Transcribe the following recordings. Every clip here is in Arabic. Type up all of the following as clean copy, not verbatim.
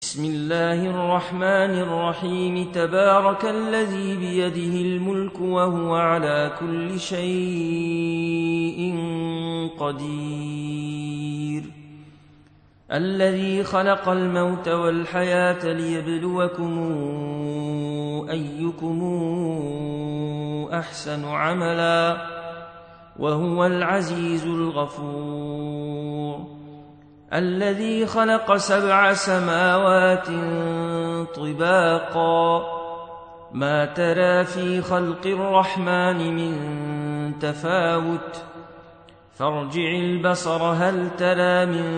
بسم الله الرحمن الرحيم. تبارك الذي بيده الملك وهو على كل شيء قدير، الذي خلق الموت والحياة ليبلوكم أيكم أحسن عملا وهو العزيز الغفور، الذي خلق 7 سماوات طباقا ما ترى في خلق الرحمن من تفاوت فارجع البصر هل ترى من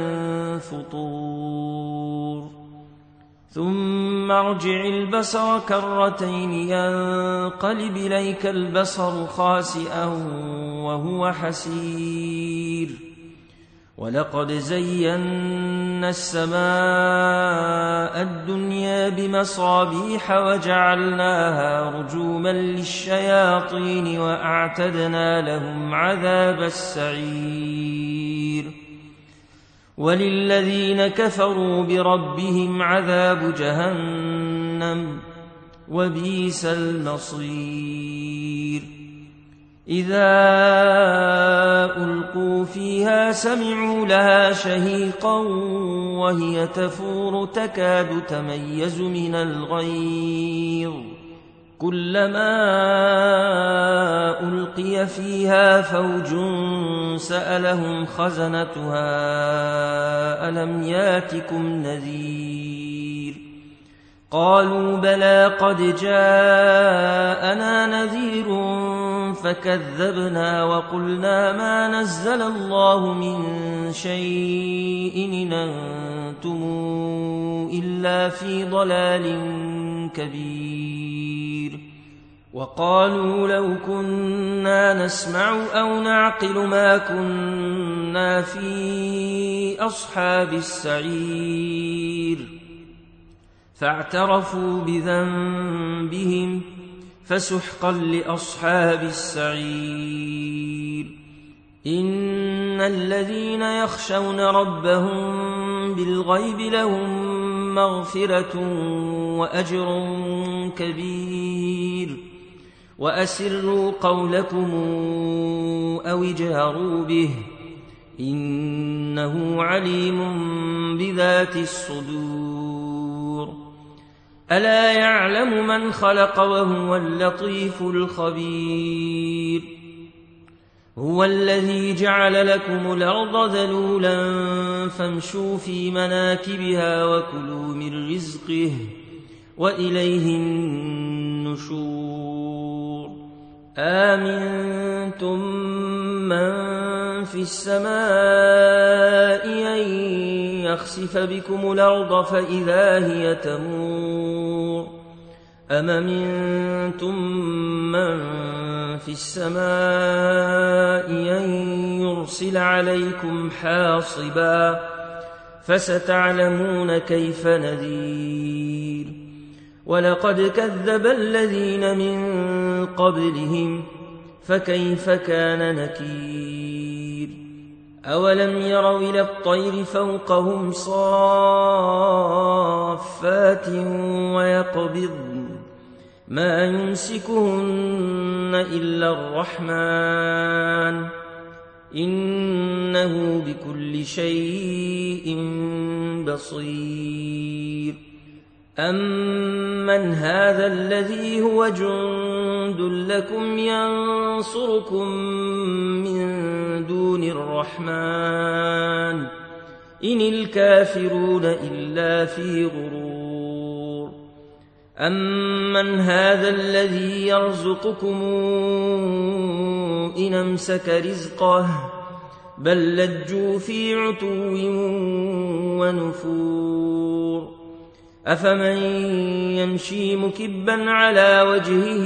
فطور ثم ارجع البصر كرتين ينقلب إليك البصر خاسئا وهو حسير، ولقد زينا السماء الدنيا بمصابيح وجعلناها رجوما للشياطين وأعتدنا لهم عذاب السعير، وللذين كفروا بربهم عذاب جهنم وبئس المصير. إذا ألقوا فيها سمعوا لها شهيقا وهي تفور تكاد تميز من الغيظ، كلما ألقي فيها فوج سألهم خزنتها ألم ياتكم نذير، قالوا بلى قد جاءنا نذير فكذبنا وقلنا ما نزل الله من شيء إن أنتم إلا في ضلال كبير، وقالوا لو كنا نسمع أو نعقل ما كنا في أصحاب السعير، فاعترفوا بذنبهم فسحقا لأصحاب السعير. إن الذين يخشون ربهم بالغيب لهم مغفرة وأجر كبير، وأسروا قولكم أو اجهروا به إنه عليم بذات الصدور. ألا يعلم من خلق وهو اللطيف الخبير. هو الذي جعل لكم الأرض ذلولا فامشوا في مناكبها وكلوا من رزقه وإليه النشور. آمنتم من في السماء أن يخسف بكم الأرض فإذا هي تمور، أم أمنتم من في السماء أن يرسل عليكم حاصبا فستعلمون كيف نذير. ولقد كذب الذين من قبلهم فكيف كان نكير. أولم يروا إلى الطير فوقهم صافات ويقبضن ما يمسكهن إلا الرحمن إنه بكل شيء بصير. أمن هذا الذي هو جند لكم ينصركم من دون الرحمن إن الكافرون إلا في غرور. أمن هذا الذي يرزقكم إن أمسك رزقه بل لجوا في عتو ونفور. أفمن يمشي مكبا على وجهه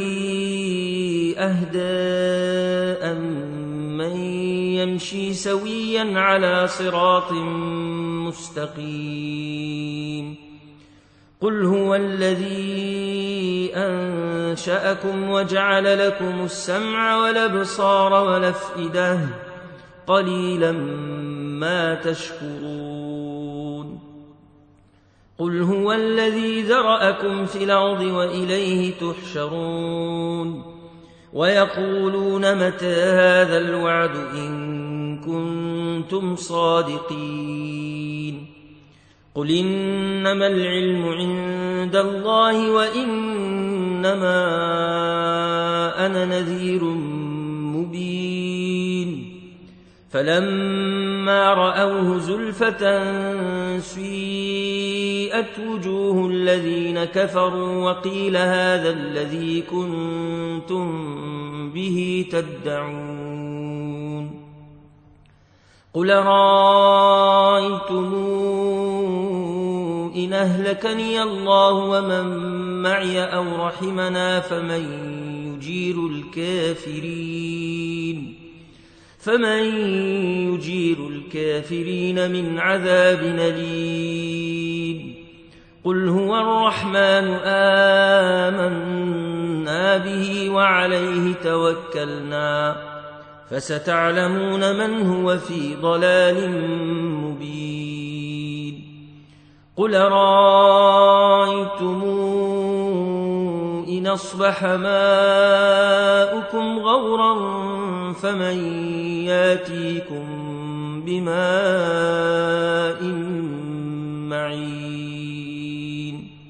أهدى أمن يمشي سويا على صراط مستقيم. قل هو الذي أنشأكم وجعل لكم السمع والأبصار والأفئدة قليلا ما تشكرون. قل هو الذي ذرأكم في الأرض وإليه تحشرون ويقولون متى هذا الوعد إن كنتم صادقين قل إنما العلم عند الله وإنما أنا نذير مبين فلما رأوه زلفة سيئت وجوه الذين كفروا وقيل هذا الذي كنتم به تدعون قل رأيتم إن أهلكني الله ومن معي أو رحمنا فمن يجير الكافرين من عذاب أليم قل هو الرحمن آمنا به وعليه توكلنا فستعلمون من هو في ضلال مبين قل رأيتم إن أصبح ماؤكم غورا فمن ياتيكم بماء